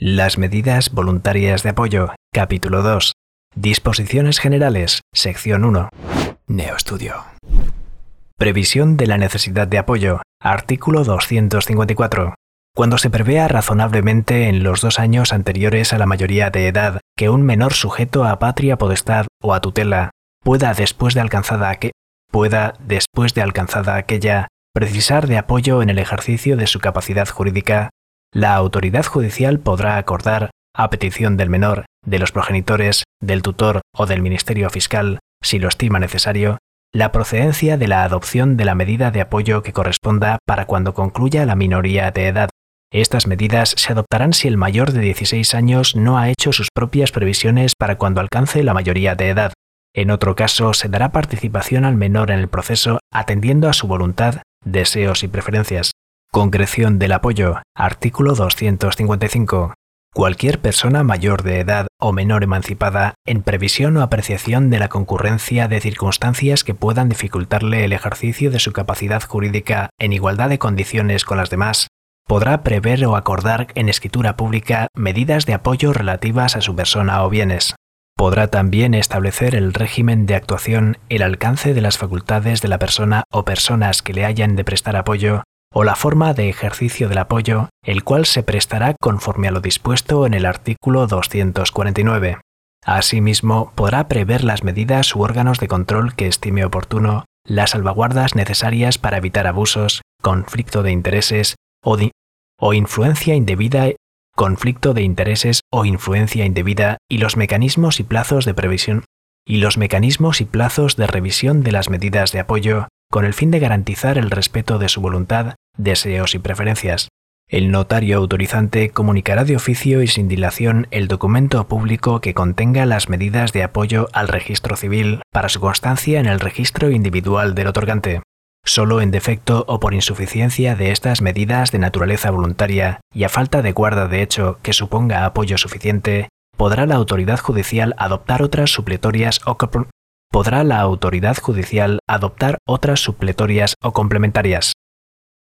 Las medidas voluntarias de apoyo, capítulo 2. Disposiciones generales, sección 1. NeoStudio. Previsión de la necesidad de apoyo, artículo 254. Cuando se prevea razonablemente en los 2 años anteriores a la mayoría de edad que un menor sujeto a patria potestad o a tutela pueda, después de alcanzada aquella, precisar de apoyo en el ejercicio de su capacidad jurídica, la autoridad judicial podrá acordar, a petición del menor, de los progenitores, del tutor o del Ministerio Fiscal, si lo estima necesario, la procedencia de la adopción de la medida de apoyo que corresponda para cuando concluya la minoría de edad. Estas medidas se adoptarán si el mayor de 16 años no ha hecho sus propias previsiones para cuando alcance la mayoría de edad. En otro caso, se dará participación al menor en el proceso atendiendo a su voluntad, deseos y preferencias. Concreción del apoyo, artículo 255. Cualquier persona mayor de edad o menor emancipada, en previsión o apreciación de la concurrencia de circunstancias que puedan dificultarle el ejercicio de su capacidad jurídica en igualdad de condiciones con las demás, podrá prever o acordar en escritura pública medidas de apoyo relativas a su persona o bienes. Podrá también establecer el régimen de actuación, el alcance de las facultades de la persona o personas que le hayan de prestar apoyo, o la forma de ejercicio del apoyo, el cual se prestará conforme a lo dispuesto en el artículo 249. Asimismo, podrá prever las medidas u órganos de control que estime oportuno, las salvaguardas necesarias para evitar abusos, conflicto de intereses o influencia indebida y los mecanismos y plazos de previsión de revisión de las medidas de apoyo con el fin de garantizar el respeto de su voluntad, deseos y preferencias. El notario autorizante comunicará de oficio y sin dilación el documento público que contenga las medidas de apoyo al registro civil para su constancia en el registro individual del otorgante. Solo en defecto o por insuficiencia de estas medidas de naturaleza voluntaria y a falta de guarda de hecho que suponga apoyo suficiente, podrá la autoridad judicial adoptar otras supletorias o complementarias.